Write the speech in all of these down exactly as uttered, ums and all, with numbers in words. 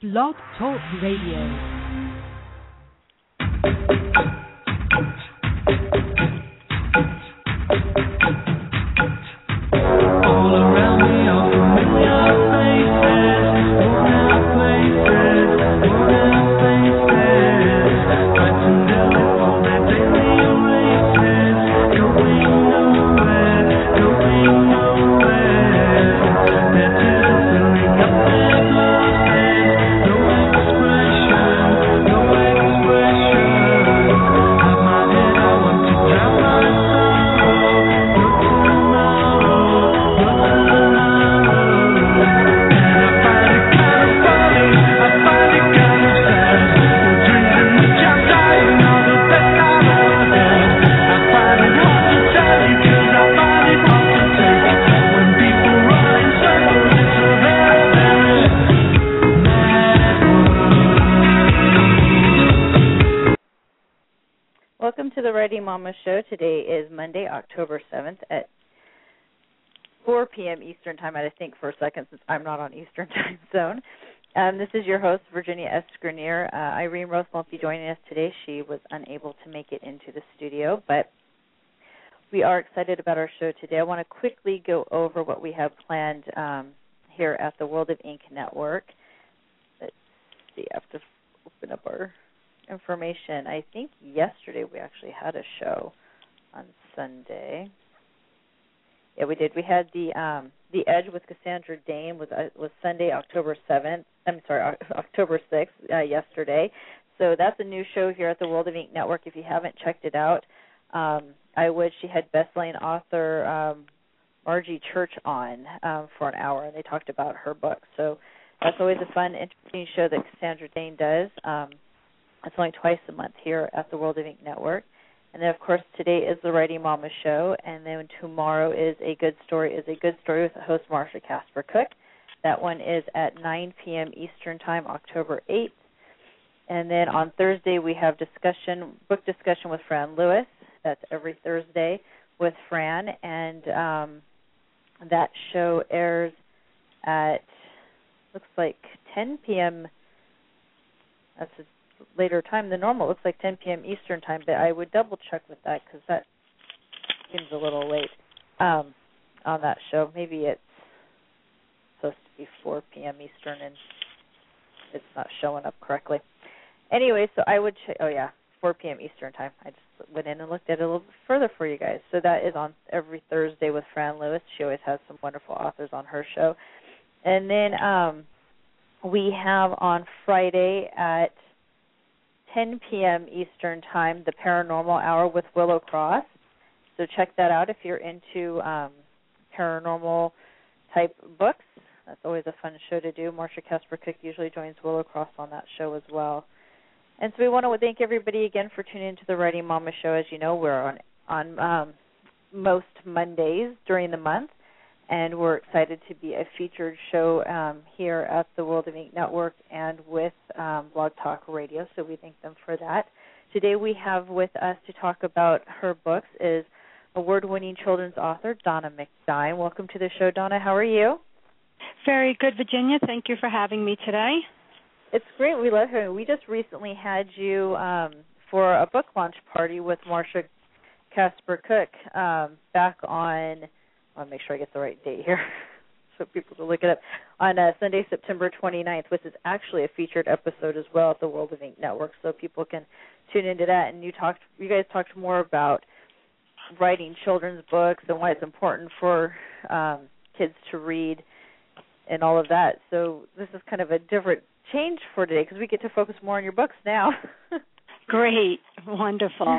Blog Talk Radio. Welcome to the Ready Mama Show. Today is Monday, October seventh at four p.m. Eastern Time. I had to think for a second since I'm not on Eastern Time Zone. Um, this is your host, Virginia S. Grenier. Uh, Irene Rose won't be joining us today. She was unable to make it into the studio, but we are excited about our show today. I want to quickly go over what we have planned um, here at the World of Ink Network. Let's see. I have to open up our information. I think yesterday we actually had a show on Sunday. Yeah, we did. We had the um, the Edge with Cassandra Dane was uh, was Sunday, October seventh. I'm sorry, October sixth. Uh, yesterday. So that's a new show here at the World of Ink Network. If you haven't checked it out, um, I would. She had best-selling author um, Margie Church on um, for an hour, and they talked about her book. So that's always a fun, interesting show that Cassandra Dane does. Um, It's only twice a month here at the World of Ink Network. And then, of course, today is the Ready Mama Show. And then tomorrow is a good story is a good story with host Marsha Casper Cook. That one is at nine p.m. Eastern Time, October eighth. And then on Thursday we have discussion, book discussion with Fran Lewis. That's every Thursday with Fran. And um, that show airs at, looks like ten p.m. That's a later time than normal. It looks like ten p.m. Eastern Time, but I would double check with that because that seems a little late um, on that show. Maybe it's supposed to be four p.m. Eastern and it's not showing up correctly. Anyway, so I would check. Oh, yeah, four p.m. Eastern Time. I just went in and looked at it a little bit further for you guys. So that is on every Thursday with Fran Lewis. She always has some wonderful authors on her show. And then um, we have on Friday at ten p.m. Eastern Time, the Paranormal Hour with Willow Cross. So check that out if you're into um, paranormal-type books. That's always a fun show to do. Marsha Casper Cook usually joins Willow Cross on that show as well. And so we want to thank everybody again for tuning into the Ready Mama Show. As you know, we're on, on um, most Mondays during the month, and we're excited to be a featured show um, here at the World of Ink Network and with um, Blog Talk Radio, so we thank them for that. Today we have with us to talk about her books is award-winning children's author Donna McDine. Welcome to the show, Donna. How are you? Very good, Virginia. Thank you for having me today. It's great. We love her. We just recently had you um, for a book launch party with Marsha Casper Cook um, back on I want to make sure I get the right date here so people can look it up, on uh, Sunday, September twenty-ninth, which is actually a featured episode as well at the World of Ink Network, so people can tune into that. And you talked, you guys talked more about writing children's books and why it's important for um, kids to read and all of that. So this is kind of a different change for today because we get to focus more on your books now. Great. Wonderful.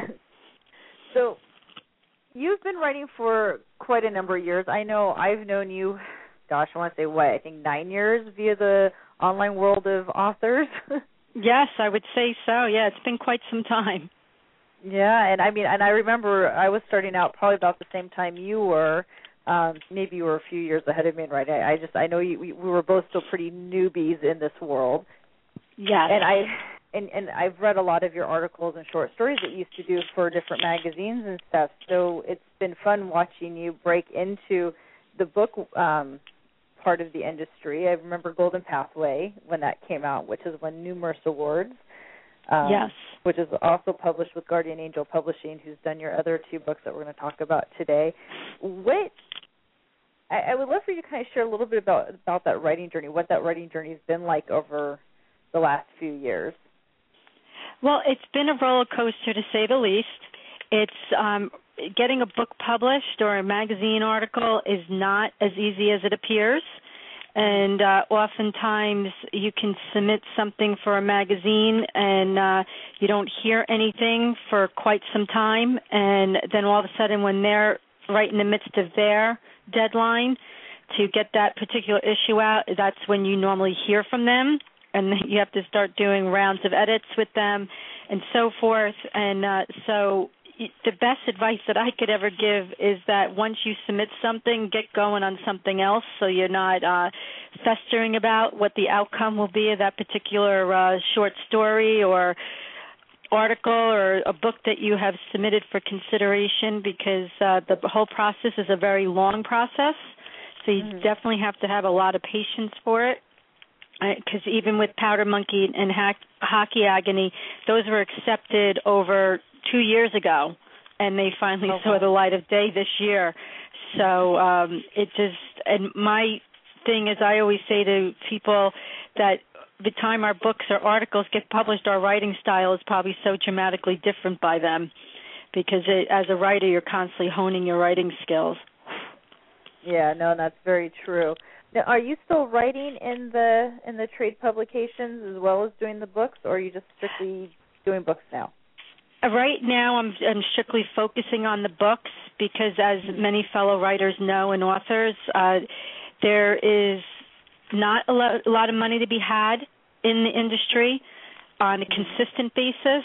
So you've been writing for quite a number of years. I know I've known you, gosh, I want to say what, I think nine years via the online world of authors. Yes, I would say so. Yeah, it's been quite some time. Yeah, and I mean, and I remember I was starting out probably about the same time you were. Um, maybe you were a few years ahead of me, right? I, I just, I know you, we, we were both still pretty newbies in this world. Yes. And I, and, and I've read a lot of your articles and short stories that you used to do for different magazines and stuff. So it's been fun watching you break into the book um, part of the industry. I remember Golden Pathway when that came out, which has won numerous awards. Um, yes. Which is also published with Guardian Angel Publishing, who's done your other two books that we're going to talk about today. What I, I would love for you to kind of share a little bit about about that writing journey, what that writing journey has been like over the last few years. Well, it's been a roller coaster to say the least. It's um, getting a book published or a magazine article is not as easy as it appears. And uh, oftentimes you can submit something for a magazine and uh, you don't hear anything for quite some time. And then all of a sudden when they're right in the midst of their deadline to get that particular issue out, that's when you normally hear from them. And you have to start doing rounds of edits with them and so forth. And uh, so the best advice that I could ever give is that once you submit something, get going on something else so you're not uh, festering about what the outcome will be of that particular uh, short story or article or a book that you have submitted for consideration, because uh, the whole process is a very long process. So you mm-hmm. definitely have to have a lot of patience for it. Because even with Powder Monkey and Hack, Hockey Agony, those were accepted over two years ago, and they finally okay. saw the light of day this year. So um, it just, and my thing is I always say to people that the time our books or articles get published, our writing style is probably so dramatically different by them, because it, as a writer, you're constantly honing your writing skills. Yeah, no, that's very true. Now, are you still writing in the in the trade publications as well as doing the books, or are you just strictly doing books now? Right now, I'm, I'm strictly focusing on the books because, as many fellow writers know and authors, uh, there is not a lot, a lot of money to be had in the industry on a consistent basis.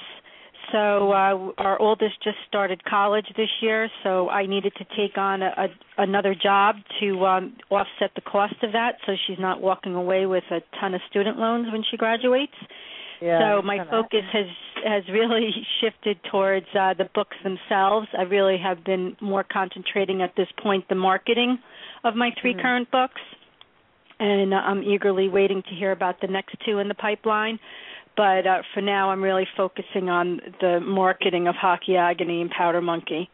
So uh, our oldest just started college this year, so I needed to take on a, a, another job to um, offset the cost of that, so she's not walking away with a ton of student loans when she graduates. Yeah, so my focus has, has really shifted towards uh, the books themselves. I really have been more concentrating at this point the marketing of my three mm-hmm. current books, and uh, I'm eagerly waiting to hear about the next two in the pipeline. But uh, for now, I'm really focusing on the marketing of Hockey Agony and Powder Monkey.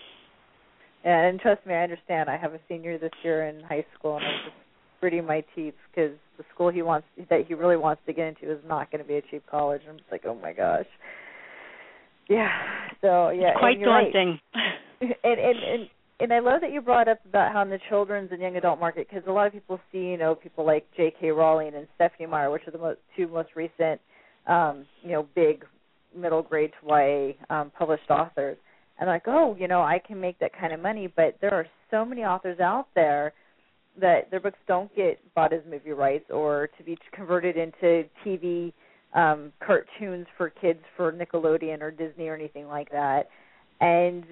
And trust me, I understand. I have a senior this year in high school, and I'm just gritting my teeth because the school he wants, that he really wants to get into, is not going to be a cheap college. I'm just like, oh my gosh. Yeah. So yeah, it's quite daunting. Right. and, and and and I love that you brought up about how in the children's and young adult market, because a lot of people see, you know, people like J K. Rowling and Stephanie Meyer, which are the most, two most recent. Um, you know, big middle grade to Y A um, published authors. And like, oh, you know, I can make that kind of money, but there are so many authors out there that their books don't get bought as movie rights or to be converted into T V um, cartoons for kids for Nickelodeon or Disney or anything like that. And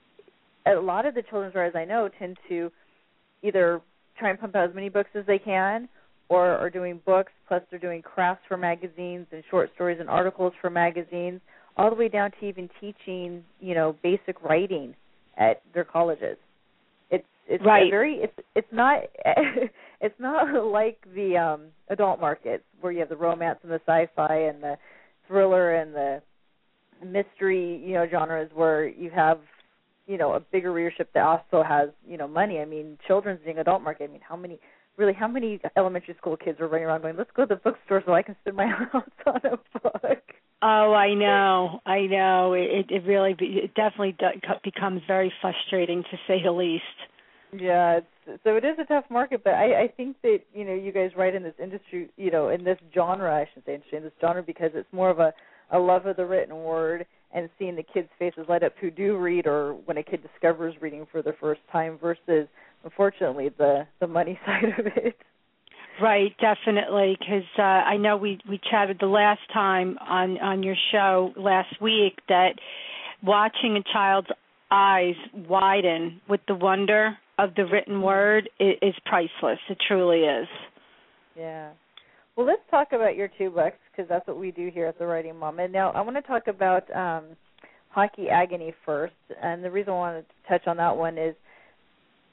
a lot of the children's writers I know tend to either try and pump out as many books as they can, or are doing books, plus they're doing crafts for magazines and short stories and articles for magazines, all the way down to even teaching, you know, basic writing at their colleges. It's it's right. a very it's it's not it's not like the um, adult markets where you have the romance and the sci-fi and the thriller and the mystery, you know, genres where you have, you know, a bigger readership that also has, you know, money. I mean, children's and adult market. I mean, how many Really, how many elementary school kids are running around going, let's go to the bookstore so I can spend my house on a book? Oh, I know. I know. It, it really, be, it definitely becomes very frustrating, to say the least. Yeah, it's, so it is a tough market, but I, I think that, you know, you guys write in this industry, you know, in this genre, I shouldn't say industry, in this genre, because it's more of a, a love of the written word and seeing the kids' faces light up who do read, or when a kid discovers reading for the first time, versus, unfortunately, the, the money side of it. Right, definitely, because uh, I know we, we chatted the last time on, on your show last week that watching a child's eyes widen with the wonder of the written word is, is priceless. It truly is. Yeah. Well, let's talk about your two books, because that's what we do here at The Writing Mom. And now I want to talk about um, Hockey Agony first, and the reason I wanted to touch on that one is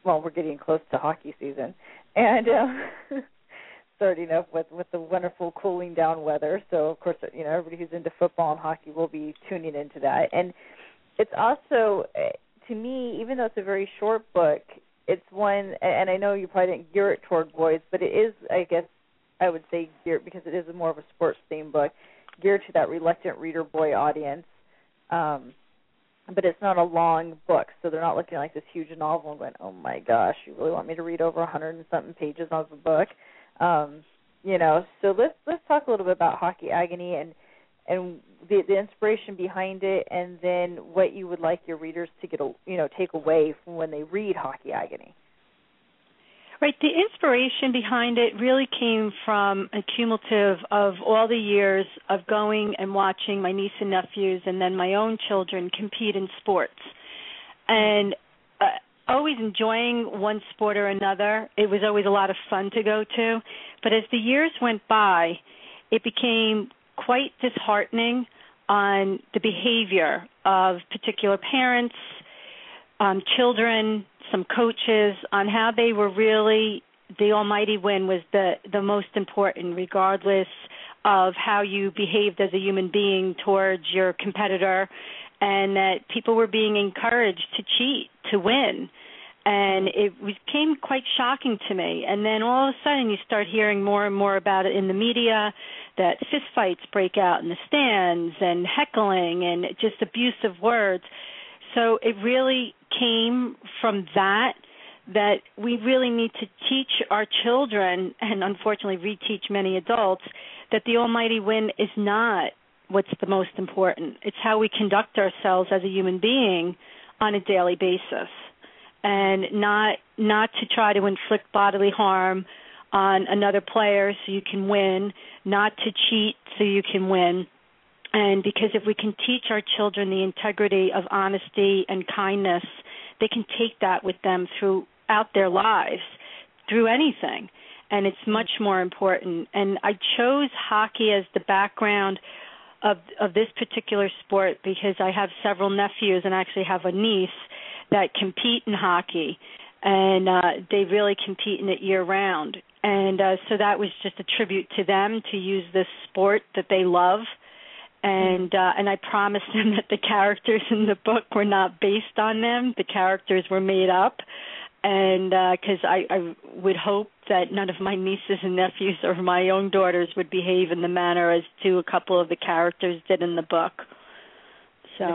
well, we're getting close to hockey season, and uh, starting up with, with the wonderful cooling down weather. So, of course, you know, everybody who's into football and hockey will be tuning into that. And it's also, to me, even though it's a very short book, it's one, and I know you probably didn't gear it toward boys, but it is, I guess, I would say geared, because it is more of a sports-themed book, geared to that reluctant reader boy audience. Um, but it's not a long book, so they're not looking like this huge novel and going, oh, my gosh, you really want me to read over a hundred and something pages of the book? Um, you know, so let's let's talk a little bit about Hockey Agony and and the, the inspiration behind it, and then what you would like your readers to get, a, you know, take away from when they read Hockey Agony. Right. The inspiration behind it really came from a cumulative of all the years of going and watching my niece and nephews and then my own children compete in sports. And uh, always enjoying one sport or another. It was always a lot of fun to go to. But as the years went by, it became quite disheartening on the behavior of particular parents, um, children, some coaches, on how they were really, the almighty win was the, the most important, regardless of how you behaved as a human being towards your competitor, and that people were being encouraged to cheat, to win. And it became quite shocking to me. And then all of a sudden you start hearing more and more about it in the media, that fistfights break out in the stands and heckling and just abusive words. So it really came from that, that we really need to teach our children, and unfortunately reteach many adults, that the almighty win is not what's the most important. It's how we conduct ourselves as a human being on a daily basis, and not not to try to inflict bodily harm on another player so you can win, not to cheat so you can win. And because if we can teach our children the integrity of honesty and kindness, they can take that with them throughout their lives, through anything. And it's much more important. And I chose hockey as the background of of this particular sport because I have several nephews and actually have a niece that compete in hockey, and uh, they really compete in it year-round. And uh, so that was just a tribute to them to use this sport that they love. And uh, and I promised them that the characters in the book were not based on them. The characters were made up. And because uh, I, I would hope that none of my nieces and nephews or my own daughters would behave in the manner as to a couple of the characters did in the book. So,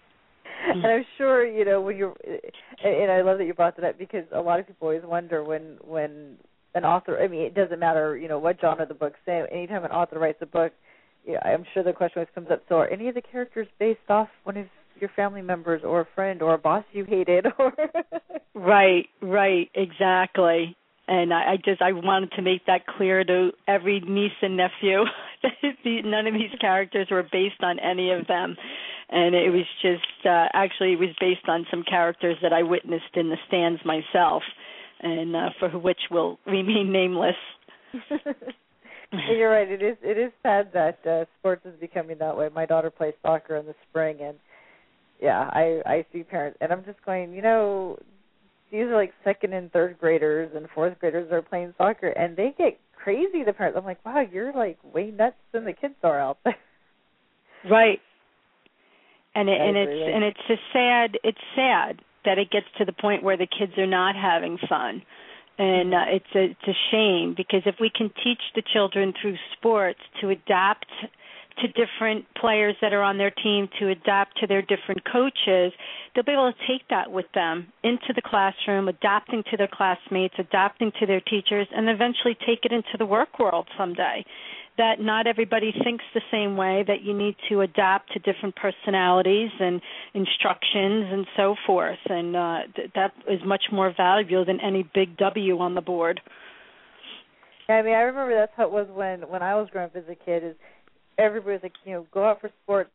and I'm sure, you know, when you're, and I love that you brought that up, because a lot of people always wonder when when an author, I mean, it doesn't matter, you know, what genre the book's in. Anytime an author writes a book, yeah, I'm sure the question always comes up, so are any of the characters based off one of your family members or a friend or a boss you hated? Or Right, right, exactly. And I, I just I wanted to make that clear to every niece and nephew that the, none of these characters were based on any of them. And it was just, uh, actually it was based on some characters that I witnessed in the stands myself, and uh, for which will remain nameless. You're right. It is. It is sad that uh, sports is becoming that way. My daughter plays soccer in the spring, and yeah, I I see parents, and I'm just going, you know, these are like second and third graders and fourth graders that are playing soccer, and they get crazy. The parents, I'm like, wow, you're like way nuts than the kids are out there. Right. And it, and it's and it's a sad. It's sad that it gets to the point where the kids are not having fun. And uh, it's a it's a shame, because if we can teach the children through sports to adapt to different players that are on their team, to adapt to their different coaches, they'll be able to take that with them into the classroom, adapting to their classmates, adapting to their teachers, and eventually take it into the work world someday. That not everybody thinks the same way, that you need to adapt to different personalities and instructions and so forth. And uh, th- that is much more valuable than any big W on the board. Yeah, I mean, I remember that's how it was when, when I was growing up as a kid, is everybody was like, you know, go out for sports.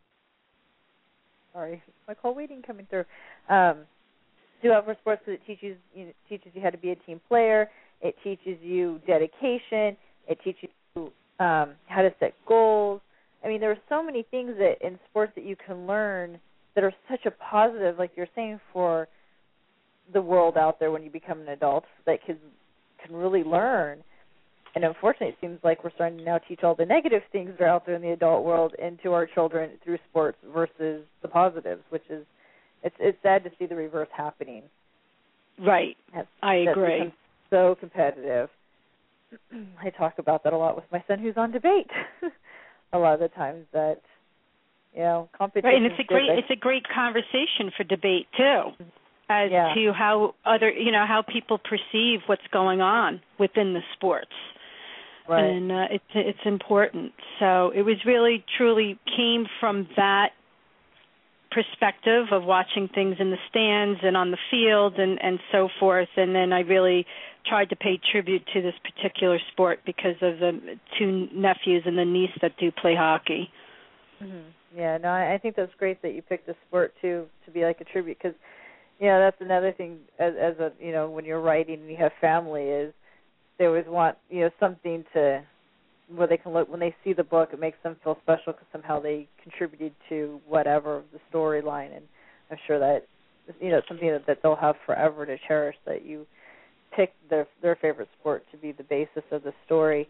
Sorry, my call waiting coming through. Um, do out for sports because it teaches you, know, teaches you how to be a team player. It teaches you dedication. It teaches you Um, how to set goals. I mean, there are so many things that in sports that you can learn that are such a positive, like you're saying, for the world out there when you become an adult that kids can really learn. And unfortunately, it seems like we're starting to now teach all the negative things that are out there in the adult world into our children through sports versus the positives, which is it's it's sad to see the reverse happening. Right, that's, I agree. That's so competitive. I talk about that a lot with my son, who's on debate. a lot of the times that you know competition. Right, and it's a great it's a great conversation for debate too, as yeah. to how other you know how people perceive what's going on within the sports. Right. And uh, it's it's important. So it was really, truly came from that perspective of watching things in the stands and on the field and, and so forth. And then I really tried to pay tribute to this particular sport because of the two nephews and the niece that do play hockey. Mm-hmm. Yeah, no, I think that's great that you picked the sport too to be like a tribute because, you know, that's another thing as, as a you know when you're writing and you have family is. They always want, you know, something to where they can look when they see the book. It makes them feel special because somehow they contributed to whatever the storyline, and I'm sure that you know it's something that, that they'll have forever to cherish. That you picked their their favorite sport to be the basis of the story.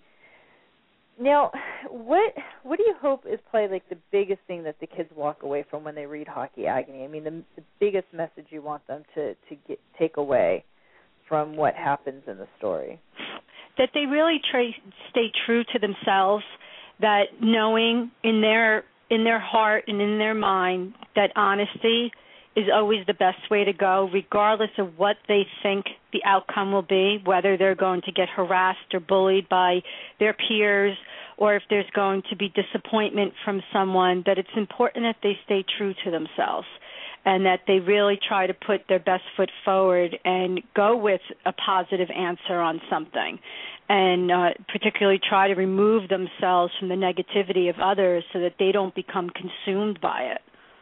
Now, what what do you hope is probably like the biggest thing that the kids walk away from when they read Hockey Agony? I mean, the, the biggest message you want them to to get take away from what happens in the story? That they really try, stay true to themselves, that knowing in their in their heart and in their mind that honesty is always the best way to go, regardless of what they think the outcome will be, whether they're going to get harassed or bullied by their peers or if there's going to be disappointment from someone, that it's important that they stay true to themselves and that they really try to put their best foot forward and go with a positive answer on something, and uh, particularly try to remove themselves from the negativity of others so that they don't become consumed by it.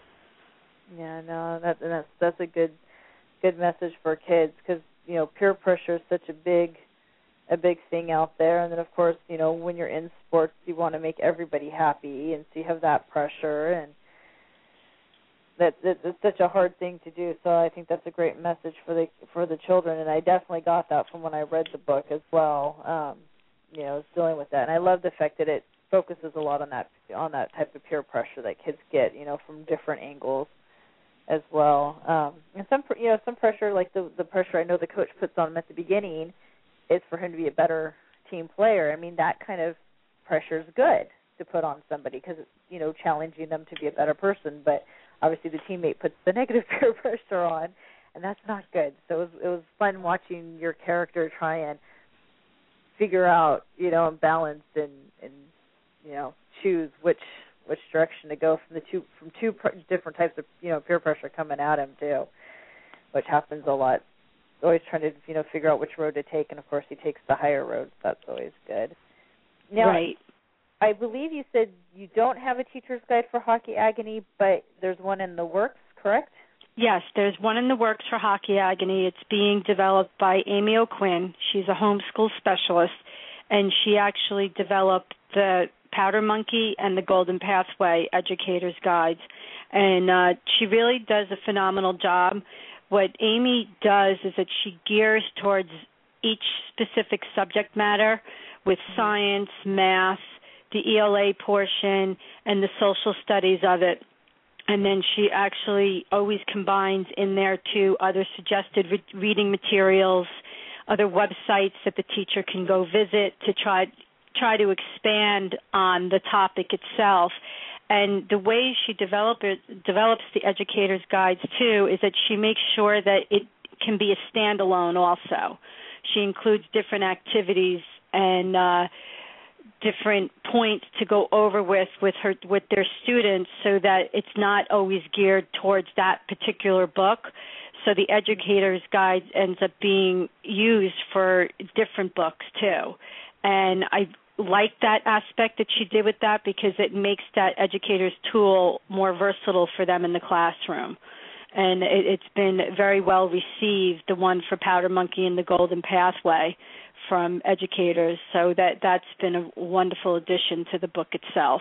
Yeah, no, that, that's that's a good good message for kids because you know peer pressure is such a big a big thing out there, and then of course you know when you're in sports you want to make everybody happy, and so you have that pressure and. That, that it's such a hard thing to do, so I think that's a great message for the for the children, and I definitely got that from when I read the book as well. Um, you know, dealing with that, and I love the fact that it focuses a lot on that on that type of peer pressure that kids get, you know, from different angles as well. Um, and some you know some pressure, like the the pressure I know the coach puts on him at the beginning, is for him to be a better team player. I mean, that kind of pressure is good to put on somebody because it's you know challenging them to be a better person, but obviously, the teammate puts the negative peer pressure on, and that's not good. So it was, it was fun watching your character try and figure out, you know, and balance and, and you know, choose which which direction to go from the two from two pr- different types of you know peer pressure coming at him too, which happens a lot. Always trying to you know figure out which road to take, and of course he takes the higher road. So that's always good. Now, right. I believe you said you don't have a teacher's guide for Hockey Agony, but there's one in the works, correct? Yes, there's one in the works for Hockey Agony. It's being developed by Amy O'Quinn. She's a homeschool specialist, and she actually developed the Powder Monkey and the Golden Pathway Educator's Guides. And uh, she really does a phenomenal job. What Amy does is that she gears towards each specific subject matter with science, math, the E L A portion, and the social studies of it. And then she actually always combines in there, too, other suggested re- reading materials, other websites that the teacher can go visit to try try to expand on the topic itself. And the way she develop it, develops the educator's guides, too, is that she makes sure that it can be a standalone also. She includes different activities and uh different points to go over with with her with their students so that it's not always geared towards that particular book. So the educator's guide ends up being used for different books too. And I like that aspect that she did with that because it makes that educator's tool more versatile for them in the classroom. And it, it's been very well received, the one for Powder Monkey and the Golden Pathway, from educators, so that that's been a wonderful addition to the book itself.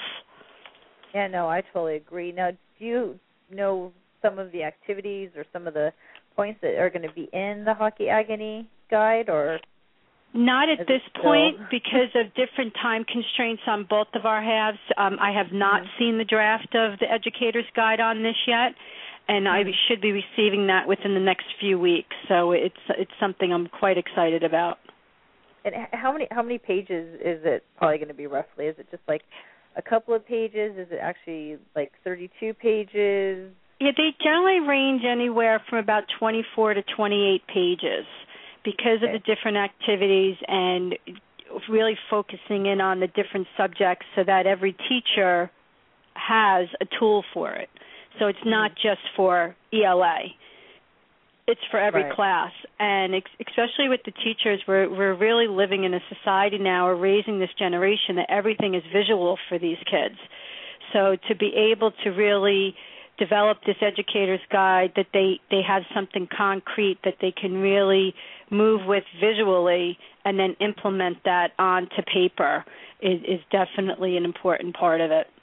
Yeah, no, I totally agree. Now, do you know some of the activities or some of the points that are going to be in the Hockey Agony guide, or? Not at this still... point because of different time constraints on both of our halves. Um, I have not mm-hmm. seen the draft of the Educator's Guide on this yet, and mm-hmm. I should be receiving that within the next few weeks. So it's it's something I'm quite excited about. And how many how many pages is it probably going to be roughly? Is it just like a couple of pages? Is it actually like thirty-two pages? Yeah, they generally range anywhere from about twenty-four to twenty-eight pages. Because of okay. the different activities and really focusing in on the different subjects so that every teacher has a tool for it. So it's mm-hmm. not just for E L A. It's for every right. class. And ex- especially with the teachers, we're, we're really living in a society now, or raising this generation, that everything is visual for these kids. So to be able to really develop this educator's guide, that they, they have something concrete that they can really move with visually and then implement that onto paper is, is definitely an important part of it.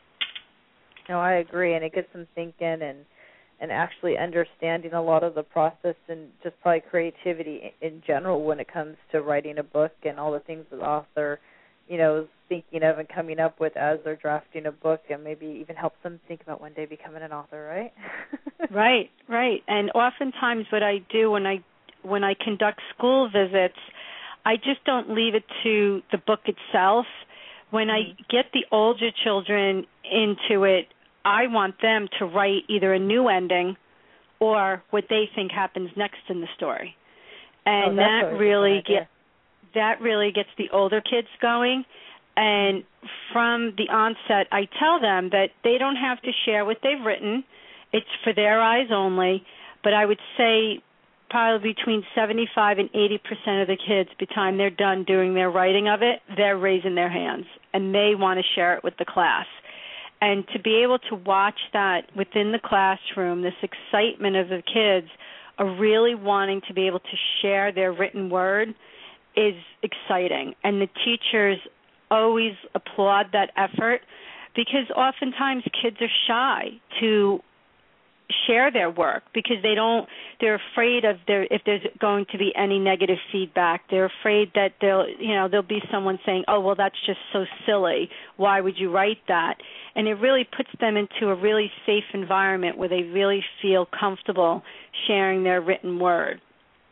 No, I agree, and it gets them thinking and and actually understanding a lot of the process and just probably creativity in general when it comes to writing a book and all the things the author, you know, is thinking of and coming up with as they're drafting a book, and maybe even helps them think about one day becoming an author, right? Right, right. And oftentimes what I do when I when I conduct school visits, I just don't leave it to the book itself. When mm-hmm. I get the older children into it, I want them to write either a new ending or what they think happens next in the story. And oh, that really get that really gets the older kids going. And from the onset, I tell them that they don't have to share what they've written. It's for their eyes only. But I would say probably between seventy-five and eighty percent of the kids, by the time they're done doing their writing of it, they're raising their hands, and they want to share it with the class. And to be able to watch that within the classroom, this excitement of the kids are really wanting to be able to share their written word is exciting. And the teachers always applaud that effort, because oftentimes kids are shy to share their work because they don't they're afraid of their if there's going to be any negative feedback. They're afraid that they'll you know there'll be someone saying, oh, well, that's just so silly, why would you write that? And it really puts them into a really safe environment where they really feel comfortable sharing their written word.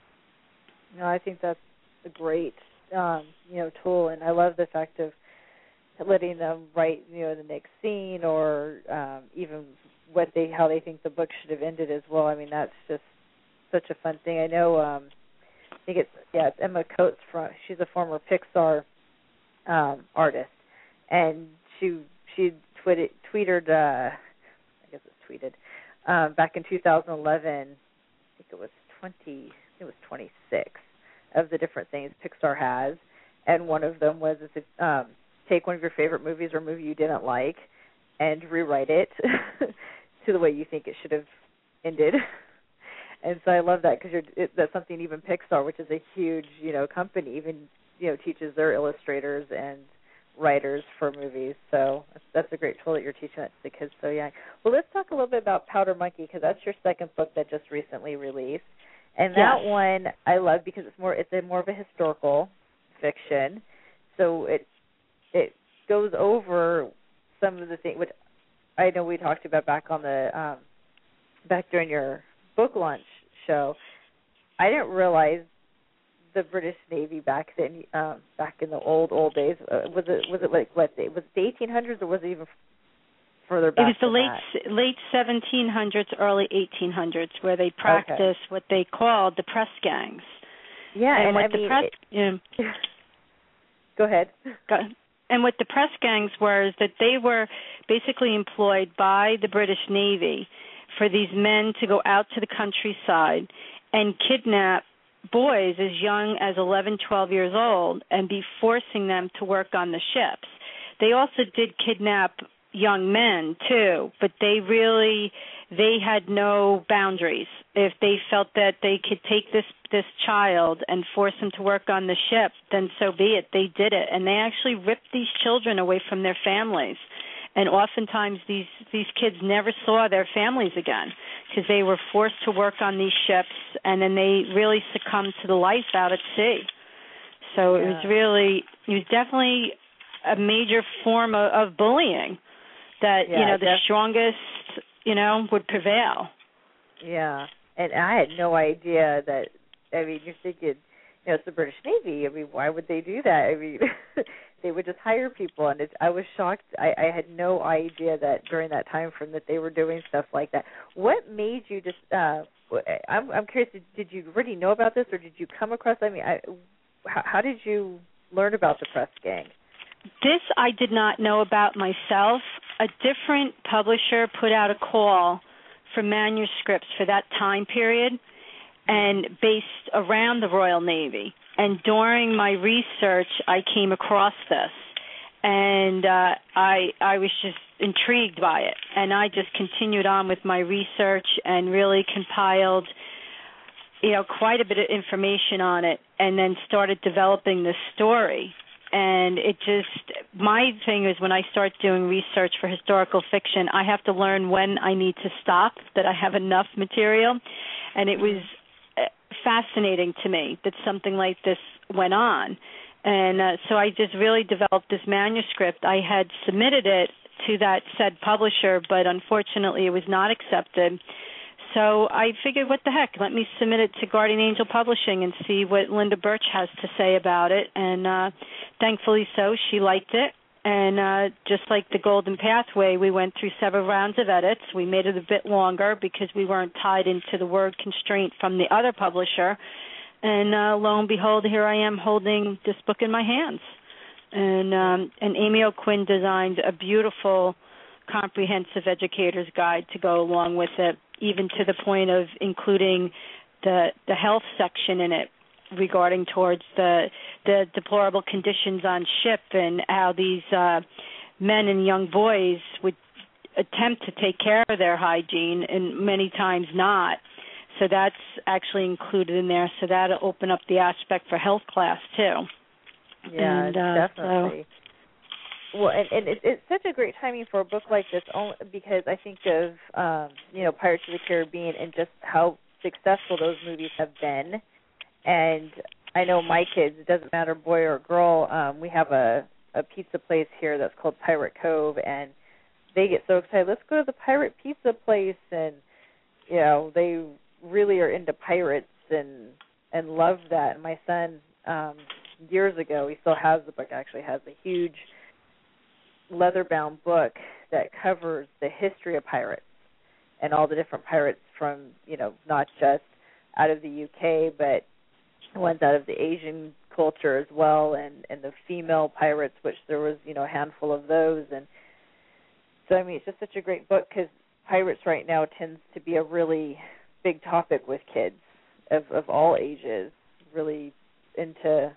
No, I think that's a great um, you know tool, and I love the fact of letting them write you know the next scene, or um, even what they how they think the book should have ended as well. I mean, that's just such a fun thing. I know um, I think it's yeah it's Emma Coates from she's a former Pixar um, artist, and she she tweeted tweeted uh, I guess it's tweeted um, back in two thousand eleven. I think it was twenty it was twenty-six of the different things Pixar has, and one of them was is if, um, take one of your favorite movies or movie you didn't like and rewrite it to the way you think it should have ended. And so I love that, because it, that's something even Pixar, which is a huge, you know, company, even, you know, teaches their illustrators and writers for movies. So that's, that's a great tool that you're teaching that to the kids so young. Well, let's talk a little bit about Powder Monkey, because that's your second book that just recently released. And that yes. one I love because it's more it's a more of a historical fiction. So it it goes over some of the things which I know we talked about back on the um, back during your book launch show. I didn't realize the British Navy back then, um, back in the old old days. Uh, was it was it like what? Was it the eighteen hundreds, or was it even further back? It was the late that? late seventeen hundreds, early eighteen hundreds, where they practiced okay. what they called the press gangs. Yeah, and, and what I the mean, press. it, You know, go ahead. Go, And what the press gangs were is that they were basically employed by the British Navy for these men to go out to the countryside and kidnap boys as young as eleven, twelve years old and be forcing them to work on the ships. They also did kidnap young men, too, but they really, they had no boundaries. If they felt that they could take this this child and force him to work on the ship, then so be it. They did it. And they actually ripped these children away from their families. And oftentimes these, these kids never saw their families again. because they were forced to work on these ships, and then they really succumbed to the life out at sea. So yeah. it was really, it was definitely a major form of, of bullying that, yeah, you know, the def- strongest, you know, would prevail. Yeah, and I had no idea that, I mean, you're thinking, you know, it's the British Navy. I mean, why would they do that? I mean, they would just hire people, and it, I was shocked. I, I had no idea that during that time frame that they were doing stuff like that. What made you just, uh, I'm, I'm curious, did, did you already know about this, or did you come across, I mean, I, how, how did you learn about the press gang? This I did not know about myself. A different publisher put out a call for manuscripts for that time period and based around the Royal Navy. And during my research, I came across this, and uh, I I was just intrigued by it. And I just continued on with my research and really compiled, you know, quite a bit of information on it, and then started developing this story. And it just, my thing is when I start doing research for historical fiction, I have to learn when I need to stop, that I have enough material. And it was fascinating to me that something like this went on. And uh, so I just really developed this manuscript. I had submitted it to that said publisher, but unfortunately it was not accepted. So I figured, what the heck, let me submit it to Guardian Angel Publishing and see what Linda Birch has to say about it. And uh, thankfully so, she liked it. And uh, just like the Golden Pathway, we went through several rounds of edits. We made it a bit longer because we weren't tied into the word constraint from the other publisher. And uh, lo and behold, here I am holding this book in my hands. And, um, and Amy O'Quinn designed a beautiful, comprehensive educator's guide to go along with it, even to the point of including the the health section in it regarding towards the the deplorable conditions on ship and how these uh, men and young boys would attempt to take care of their hygiene and many times not. So that's actually included in there. So that'll open up the aspect for health class too. Yeah, and, uh, definitely. So, Well, and, and it, it's such a great timing for a book like this, only because I think of um, you know Pirates of the Caribbean and just how successful those movies have been. And I know my kids, it doesn't matter boy or girl. Um, we have a, a pizza place here that's called Pirate Cove, and they get so excited. Let's go to the pirate pizza place, and you know they really are into pirates and and love that. And my son, um, years ago, he still has the book. Actually, has a huge leather-bound book that covers the history of pirates and all the different pirates from, you know, not just out of the U K, but ones out of the Asian culture as well, and, and the female pirates, which there was, you know, a handful of those. And so, I mean, it's just such a great book because pirates right now tends to be a really big topic with kids of, of all ages, really into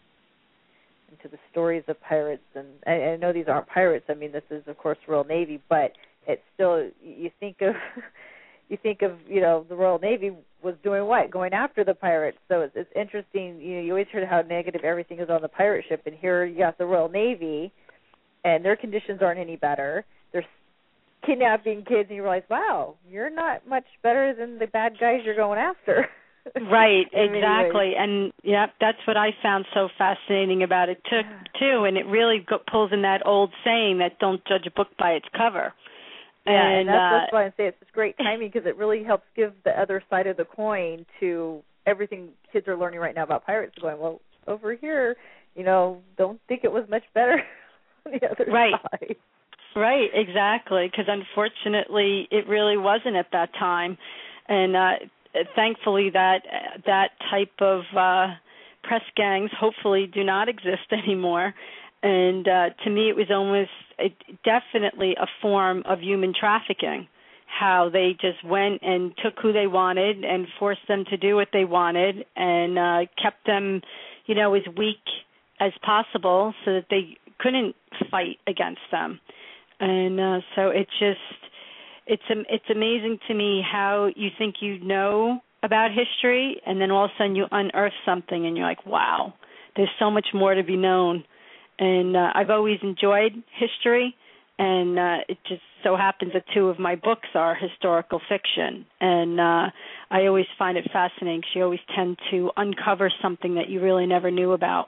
into the stories of pirates. And I, I know these aren't pirates. I mean, this is, of course, Royal Navy, but it's still, you think of, you think of, you know, the Royal Navy was doing what? Going after the pirates. So it's, it's interesting. You know, you always heard how negative everything is on the pirate ship, and here you got the Royal Navy, and their conditions aren't any better. They're kidnapping kids, and you realize, wow, you're not much better than the bad guys you're going after. Right, exactly. And, yeah, that's what I found so fascinating about it, too, too. And it really go, pulls in that old saying that don't judge a book by its cover. Yeah, and, and that's, uh, that's why I say it's just great timing, because it really helps give the other side of the coin to everything kids are learning right now about pirates. Going, well, over here, you know, don't think it was much better on the other right. side. Right, exactly, because unfortunately it really wasn't at that time. And uh, thankfully that that type of uh, press gangs hopefully do not exist anymore. And uh, to me it was almost it, definitely a form of human trafficking, how they just went and took who they wanted and forced them to do what they wanted and uh, kept them, you know, as weak as possible so that they couldn't fight against them. And uh, so it's just, it's it's amazing to me how you think you know about history, and then all of a sudden you unearth something, and you're like, wow, there's so much more to be known. And uh, I've always enjoyed history, And uh, it just so happens that two of my books are historical fiction. And uh, I always find it fascinating. She always tend to uncover something that you really never knew about.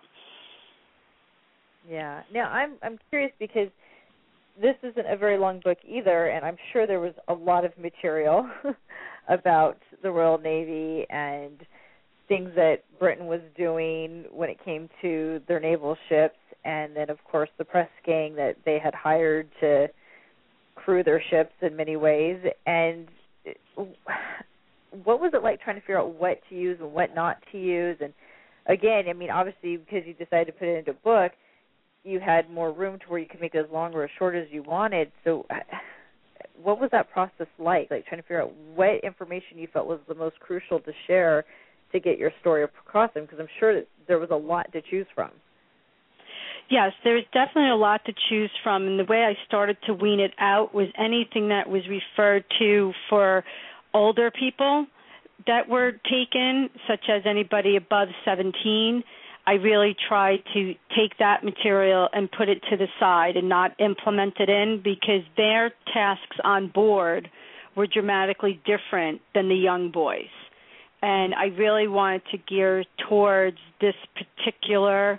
Yeah. Now, I'm I'm curious because this isn't a very long book either, and I'm sure there was a lot of material about the Royal Navy and things that Britain was doing when it came to their naval ships, and then, of course, the press gang that they had hired to crew their ships in many ways. And what was it like trying to figure out what to use and what not to use? And, again, I mean, obviously, because you decided to put it into a book, you had more room to where you could make it as long or as short as you wanted. So what was that process like, like trying to figure out what information you felt was the most crucial to share to get your story across them? Because I'm sure that there was a lot to choose from. Yes, there's definitely a lot to choose from, and the way I started to wean it out was anything that was referred to for older people that were taken, such as anybody above seventeen. I really tried to take that material and put it to the side and not implement it in, because their tasks on board were dramatically different than the young boys. And I really wanted to gear towards this particular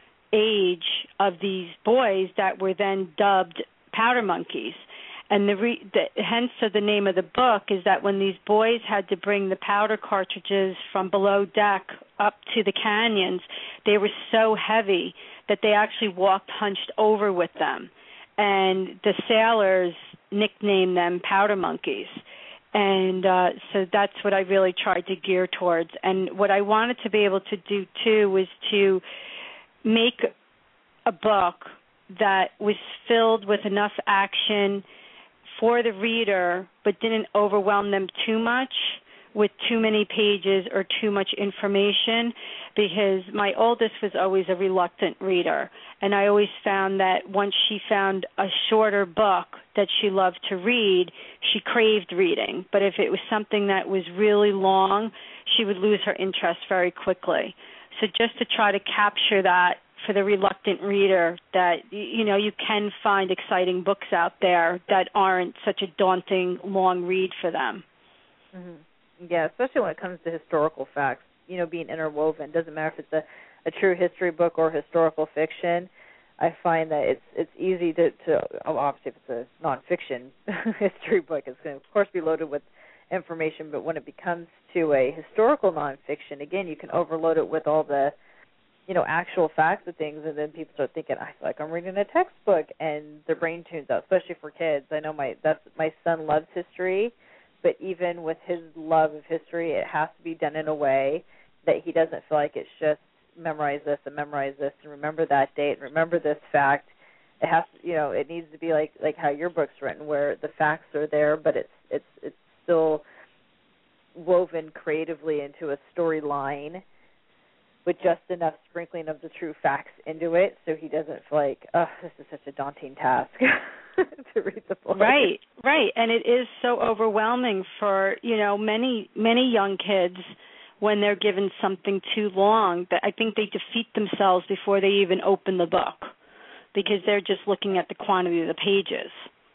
age of these boys that were then dubbed powder monkeys. And the, re- the hence of the name of the book is that when these boys had to bring the powder cartridges from below deck up to the canyons, they were so heavy that they actually walked hunched over with them. And the sailors nicknamed them powder monkeys. And uh, so that's what I really tried to gear towards. And what I wanted to be able to do, too, was to make a book that was filled with enough action for the reader, but didn't overwhelm them too much with too many pages or too much information, because my oldest was always a reluctant reader. And I always found that once she found a shorter book that she loved to read, she craved reading. But if it was something that was really long, she would lose her interest very quickly. So just to try to capture that for the reluctant reader, that, you know, you can find exciting books out there that aren't such a daunting, long read for them. Mm-hmm. Yeah, especially when it comes to historical facts, you know, being interwoven. Doesn't matter if it's a, a true history book or historical fiction. I find that it's it's easy to, to oh, obviously if it's a nonfiction history book, it's going to, of course, be loaded with information, but when it becomes to a historical nonfiction, again, you can overload it with all the, you know, actual facts of things, and then people start thinking, I feel like I'm reading a textbook, and their brain tunes out, especially for kids. I know my that's my son loves history, but even with his love of history, it has to be done in a way that he doesn't feel like it's just memorize this and memorize this and remember that date and remember this fact. It has to, you know, it needs to be like like how your book's written, where the facts are there, but it's it's it's still woven creatively into a storyline with just enough sprinkling of the true facts into it, so he doesn't feel like, oh, this is such a daunting task to read the book. Right, right, and it is so overwhelming for, you know, many many young kids when they're given something too long that I think they defeat themselves before they even open the book, because they're just looking at the quantity of the pages.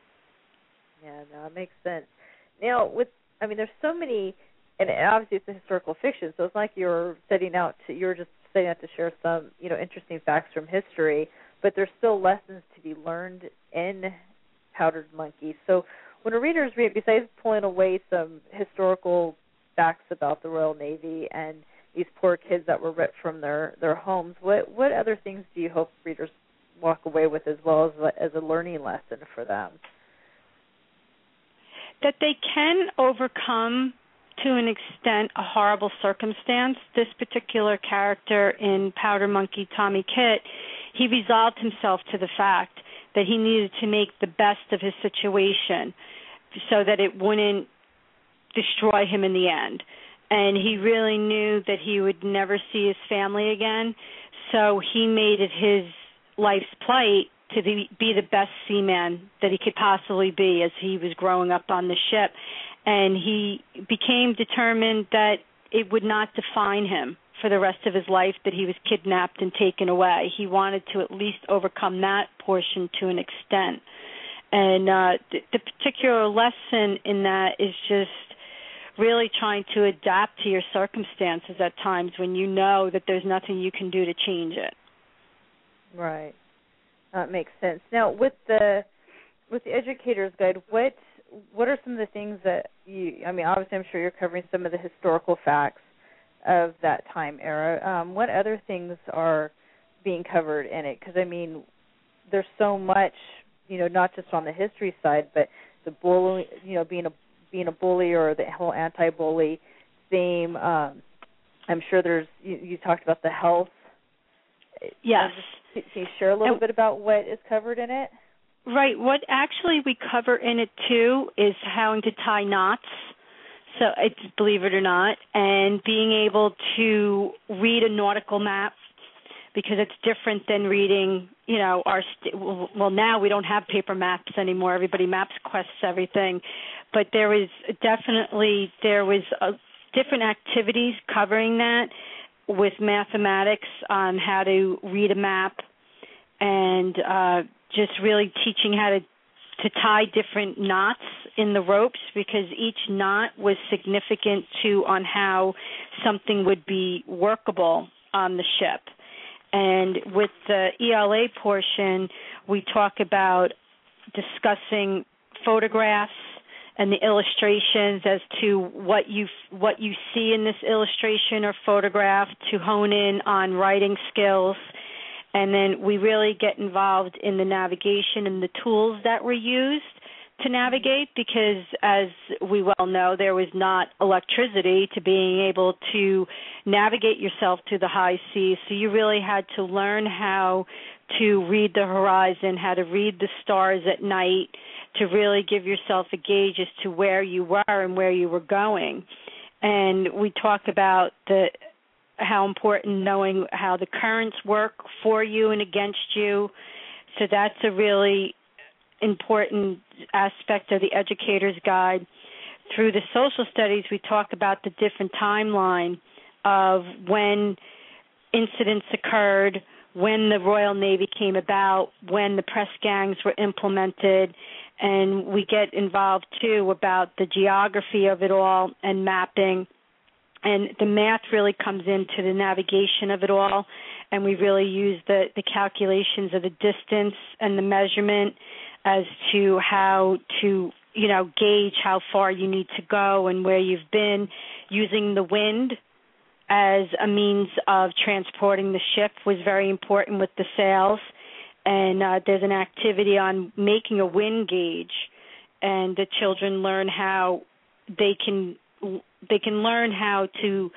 Yeah, no, it makes sense. Now, with, I mean, there's so many. And obviously it's a historical fiction, so it's like you're setting out to, you're just setting out to share some, you know, interesting facts from history, but there's still lessons to be learned in Powdered Monkey. So when a reader is reading, besides pulling away some historical facts about the Royal Navy and these poor kids that were ripped from their, their homes, what what other things do you hope readers walk away with as well as as a learning lesson for them? That they can overcome, to an extent, a horrible circumstance. This particular character in Powder Monkey, Tommy Kit, he resolved himself to the fact that he needed to make the best of his situation so that it wouldn't destroy him in the end. And he really knew that he would never see his family again, so he made it his life's plight to be, be the best seaman that he could possibly be as he was growing up on the ship. And he became determined that it would not define him for the rest of his life that he was kidnapped and taken away. He wanted to at least overcome that portion to an extent. And uh, the, the particular lesson in that is just really trying to adapt to your circumstances at times when you know that there's nothing you can do to change it. Right. That makes sense. Now, with the with the Educator's Guide, what what are some of the things that you, I mean, obviously I'm sure you're covering some of the historical facts of that time era. Um, what other things are being covered in it? Because, I mean, there's so much, you know, not just on the history side, but the bully, you know, being a being a bully or the whole anti-bully theme. Um, I'm sure there's, you, you talked about the health. Yes. Can you share a little and, bit about what is covered in it? Right. What actually we cover in it, too, is how to tie knots. So, it's, believe it or not, and being able to read a nautical map, because it's different than reading, you know, our, st- well, now we don't have paper maps anymore. Everybody maps quests everything. But there was definitely, there was a, different activities covering that with mathematics on how to read a map and uh, just really teaching how to to tie different knots in the ropes, because each knot was significant to on how something would be workable on the ship. And with the E L A portion, we talk about discussing photographs and the illustrations as to what you what you see in this illustration or photograph, to hone in on writing skills. And then we really get involved in the navigation and the tools that were used to navigate, because as we well know, there was not electricity to being able to navigate yourself to the high seas. So you really had to learn how to read the horizon, how to read the stars at night, to really give yourself a gauge as to where you were and where you were going. And we talk about the how important knowing how the currents work for you and against you. So that's a really important aspect of the Educator's Guide. Through the social studies, we talk about the different timeline of when incidents occurred, when the Royal Navy came about, when the press gangs were implemented, and we get involved, too, about the geography of it all and mapping. And the math really comes into the navigation of it all, and we really use the, the calculations of the distance and the measurement as to how to, you know, gauge how far you need to go and where you've been. Using the wind as a means of transporting the ship was very important with the sails. And uh, there's an activity on making a wind gauge, and the children learn how they can they can learn how to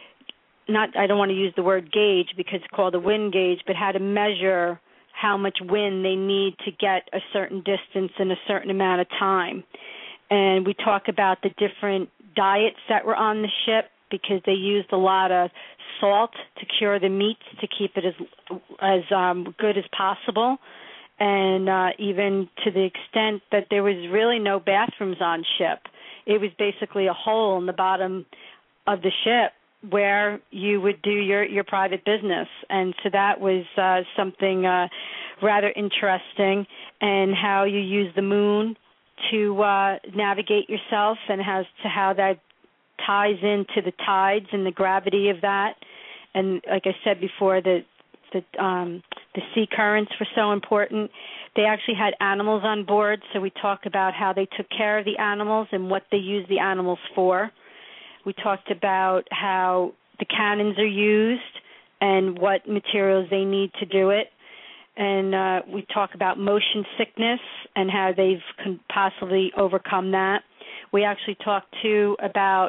not I don't want to use the word gauge because it's called a wind gauge, but how to measure how much wind they need to get a certain distance in a certain amount of time. And we talk about the different diets that were on the ship, because they used a lot of salt to cure the meats to keep it as as um, good as possible, and uh, even to the extent that there was really no bathrooms on ship. It was basically a hole in the bottom of the ship where you would do your, your private business. And so that was uh, something uh, rather interesting, and how you use the moon to uh, navigate yourself, and as to how that ties into the tides and the gravity of that. And like I said before, the the, um, the sea currents were so important. They actually had animals on board, so we talk about how they took care of the animals and what they used the animals for. We talked about how the cannons are used and what materials they need to do it. And uh, we talk about motion sickness and how they've con- possibly overcome that. We actually talk, too, about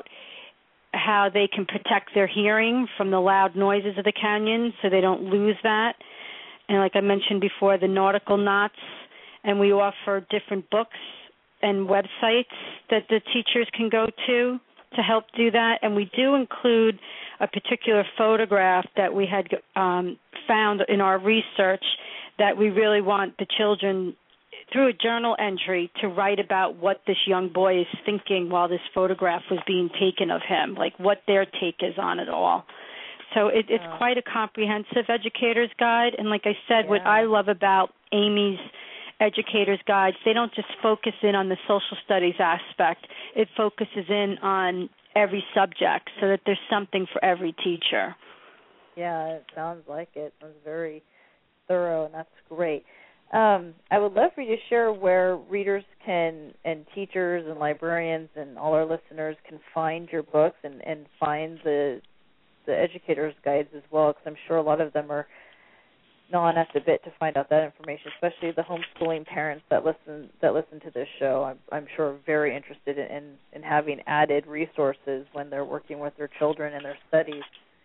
how they can protect their hearing from the loud noises of the canyon so they don't lose that. And like I mentioned before, the nautical knots. And we offer different books and websites that the teachers can go to to help do that. And we do include a particular photograph that we had um, found in our research that we really want the children, through a journal entry, to write about what this young boy is thinking while this photograph was being taken of him, like what their take is on it all. So it, it's oh. quite a comprehensive educator's guide. And like I said, yeah. what I love about Amy's educators' guides, they don't just focus in on the social studies aspect. It focuses in on every subject so that there's something for every teacher. Yeah, it sounds like it. It sounds very thorough, and that's great. Um, I would love for you to share where readers can, and teachers and librarians and all our listeners can find your books and, and find the the educators' guides as well, because I'm sure a lot of them are gnawing at the bit to find out that information, especially the homeschooling parents that listen that listen to this show. I'm, I'm sure are very interested in, in having added resources when they're working with their children in their studies.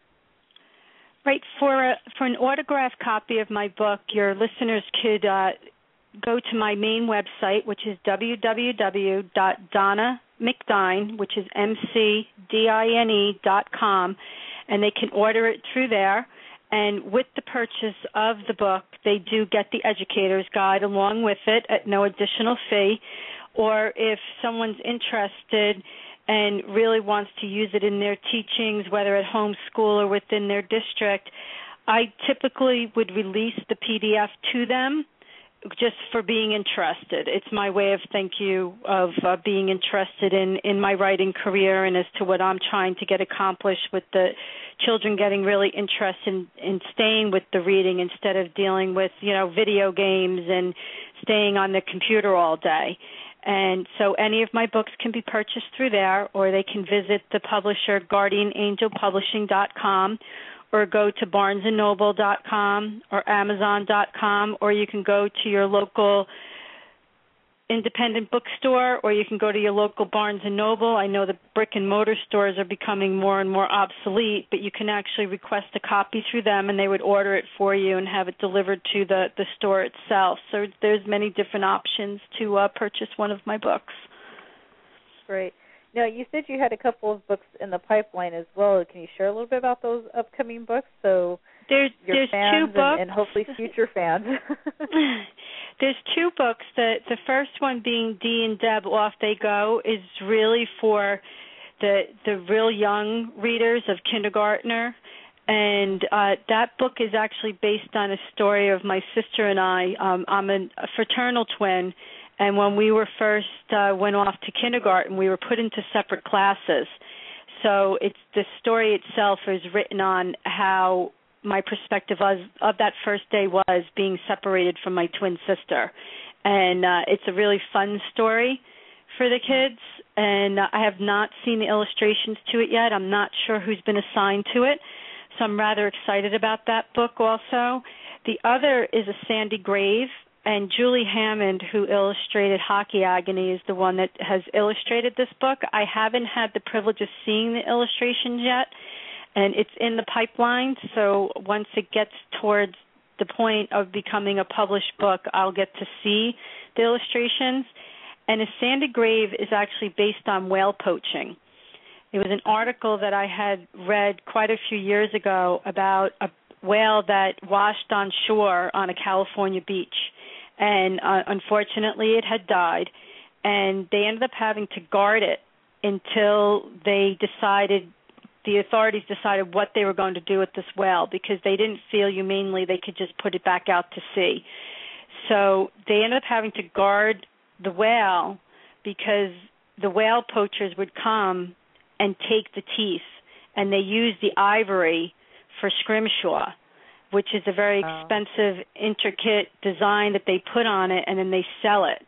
Right. For a, for an autographed copy of my book, your listeners could uh, go to my main website, which is w w w dot donna mcdine, which is M C D I N E dot com, and they can order it through there. And with the purchase of the book, they do get the educator's guide along with it at no additional fee. Or if someone's interested and really wants to use it in their teachings, whether at home school or within their district, I typically would release the P D F to them just for being interested. It's my way of thank you of uh, being interested in, in my writing career and as to what I'm trying to get accomplished with the children getting really interested in, in staying with the reading instead of dealing with, you know, video games and staying on the computer all day. And so any of my books can be purchased through there, or they can visit the publisher guardian angel publishing dot com, or go to barnes and noble dot com or amazon dot com, or you can go to your local independent bookstore, or you can go to your local Barnes and Noble. I know the brick and mortar stores are becoming more and more obsolete, but you can actually request a copy through them, and they would order it for you and have it delivered to the, the store itself. So there's many different options to uh, purchase one of my books. Great. Now, you said you had a couple of books in the pipeline as well. Can you share a little bit about those upcoming books? So there's, your there's fans two books. And, and hopefully future fans. There's two books. The, the first one being Dee and Deb Off They Go is really for the the real young readers of kindergartner. And uh, that book is actually based on a story of my sister and I. Um, I'm a, a fraternal twin. And when we were first uh, went off to kindergarten, we were put into separate classes. So it's the story itself is written on how my perspective was, of that first day was being separated from my twin sister. And uh, it's a really fun story for the kids. And uh, I have not seen the illustrations to it yet. I'm not sure who's been assigned to it. So I'm rather excited about that book also. The other is A Sandy Grave. And Julie Hammond, who illustrated Hockey Agony, is the one that has illustrated this book. I haven't had the privilege of seeing the illustrations yet, and it's in the pipeline. So once it gets towards the point of becoming a published book, I'll get to see the illustrations. And A Sandy Grave is actually based on whale poaching. It was an article that I had read quite a few years ago about a whale that washed on shore on a California beach. And uh, unfortunately, it had died, and they ended up having to guard it until they decided, the authorities decided what they were going to do with this whale, because they didn't feel humanely they could just put it back out to sea. So they ended up having to guard the whale because the whale poachers would come and take the teeth, and they used the ivory for scrimshaw, which is a very wow. expensive, intricate design that they put on it, and then they sell it.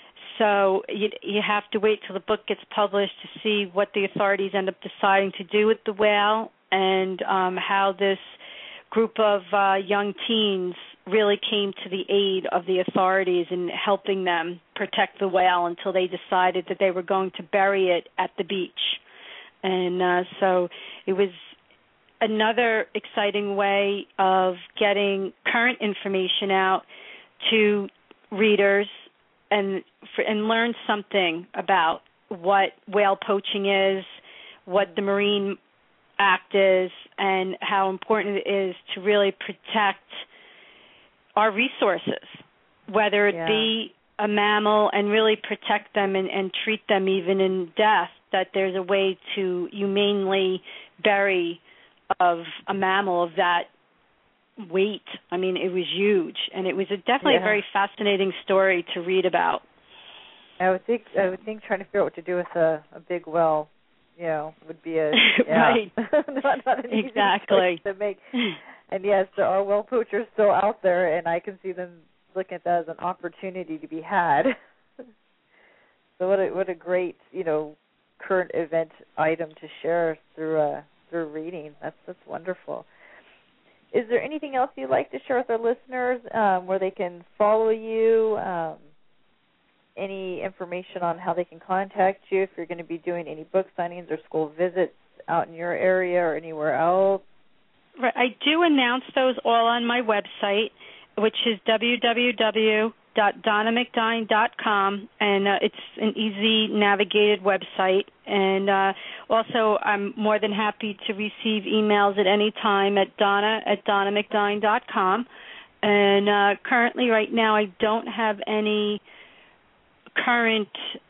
So you, you have to wait till the book gets published to see what the authorities end up deciding to do with the whale, and um, how this group of uh, young teens really came to the aid of the authorities in helping them protect the whale until they decided that they were going to bury it at the beach. And uh, so it was another exciting way of getting current information out to readers and for, and learn something about what whale poaching is, what the Marine Act is, and how important it is to really protect our resources, whether it yeah. be a mammal, and really protect them and, and treat them even in death, that there's a way to humanely bury of a mammal of that weight. I mean, it was huge, and it was a, definitely yeah. a very fascinating story to read about. I would think I would think trying to figure out what to do with a, a big well, you know, would be a yeah. right. not, not an exactly. easy choice to make. And yes, there are well poachers still out there, and I can see them looking at that as an opportunity to be had. So what a what a great, you know, current event item to share through uh, through reading. That's that's wonderful. Is there anything else you'd like to share with our listeners, um, where they can follow you? Um, any information on how they can contact you if you're going to be doing any book signings or school visits out in your area or anywhere else? Right. I do announce those all on my website, which is w w w dot donna mcdine dot com, and uh, it's an easy navigated website. And uh, also, I'm more than happy to receive emails at any time at donna at donna mcdine dot com. And uh, currently, right now, I don't have any current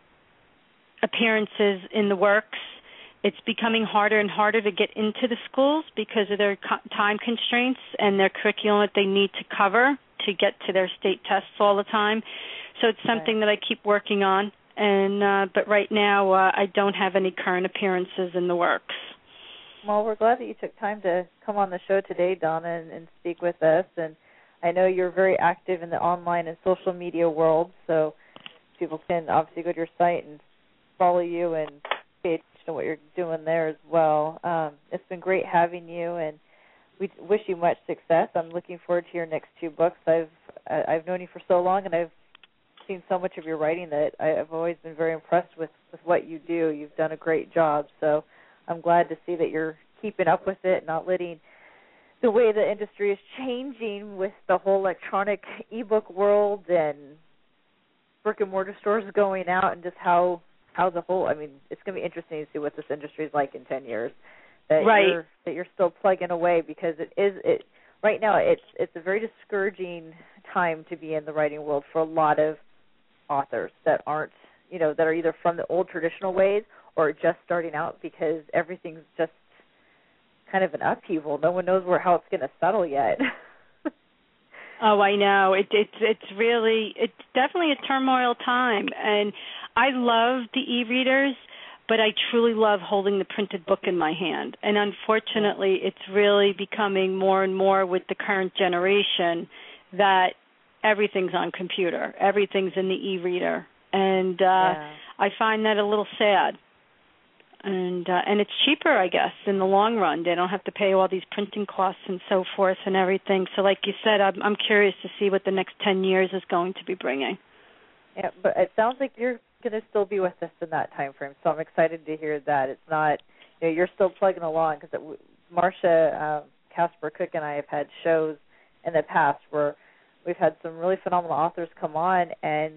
appearances in the works. It's becoming harder and harder to get into the schools because of their co- time constraints and their curriculum that they need to cover to get to their state tests all the time. So it's something right. that I keep working on. And uh, but right now uh, I don't have any current appearances in the works. Well, we're glad that you took time to come on the show today, Donna, and, and speak with us. And I know you're very active in the online and social media world, so people can obviously go to your site and follow you and pay attention to what you're doing there as well. Um, it's been great having you, and we wish you much success. I'm looking forward to your next two books. I've I've known you for so long, and I've seen so much of your writing that I've always been very impressed with, with what you do. You've done a great job, so I'm glad to see that you're keeping up with it, not letting the way the industry is changing with the whole electronic ebook world and brick and mortar stores going out, and just how how the whole, I mean, it's going to be interesting to see what this industry is like in ten years. That right. you're that you're still plugging away, because it is it right now it's it's a very discouraging time to be in the writing world for a lot of authors that aren't, you know, that are either from the old traditional ways or just starting out, because everything's just kind of an upheaval. No one knows where how it's going to settle yet. Oh, I know. It, it, it's really, it's definitely a turmoil time. And I love the e-readers, but I truly love holding the printed book in my hand. And unfortunately, it's really becoming more and more with the current generation that everything's on computer. Everything's in the e-reader. And uh, yeah. I find that a little sad. And uh, and it's cheaper, I guess, in the long run. They don't have to pay all these printing costs and so forth and everything. So like you said, I'm, I'm curious to see what the next ten years is going to be bringing. Yeah, but it sounds like you're going to still be with us in that time frame, so I'm excited to hear that. It's not, you know, you're still plugging along, because Marcia um, Casper Cook and I have had shows in the past where we've had some really phenomenal authors come on, and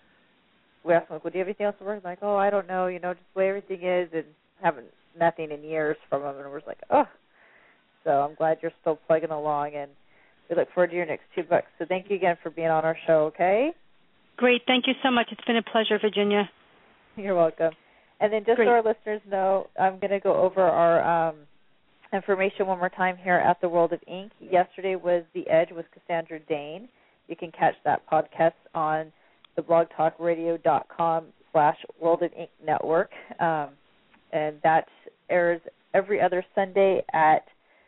we asked them, like, well, do you have anything else to work? I'm like, oh, I don't know, you know, just the way everything is, and haven't nothing in years from them, and we're just like, oh. So I'm glad you're still plugging along, and we look forward to your next two books. So thank you again for being on our show, okay? Great. Thank you so much. It's been a pleasure, Virginia. You're welcome. And then just Great. so our listeners know, I'm going to go over our um, information one more time here at The World of Ink. Yesterday was The Edge with Cassandra Dane. You can catch that podcast on the blogtalkradio.com slash World of Ink Network. Um, and that airs every other Sunday at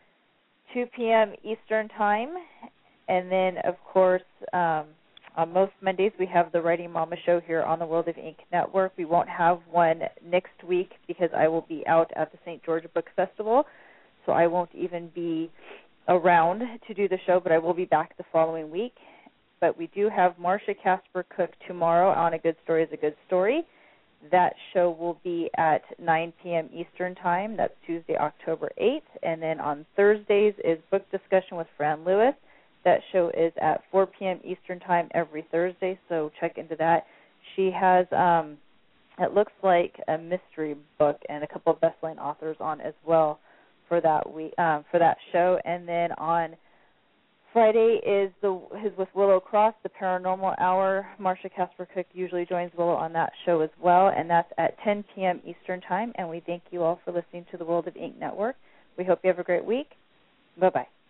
two p.m. Eastern Time. And then, of course, um, on most Mondays we have the Writing Mama Show here on the World of Ink Network. We won't have one next week because I will be out at the Saint George Book Festival, so I won't even be around to do the show, but I will be back the following week. But we do have Marcia Casper Cook tomorrow on A Good Story is a Good Story. That show will be at nine p.m. Eastern Time. That's Tuesday, October eighth. And then on Thursdays is Book Discussion with Fran Lewis. That show is at four p.m. Eastern Time every Thursday, so check into that. She has, um, it looks like, a mystery book and a couple of best-selling authors on as well for that week, um, for that show. And then on Friday is the is with Willow Cross, the Paranormal Hour. Marcia Casper Cook usually joins Willow on that show as well, and that's at ten p.m. Eastern Time. And we thank you all for listening to the World of Ink Network. We hope you have a great week. Bye-bye.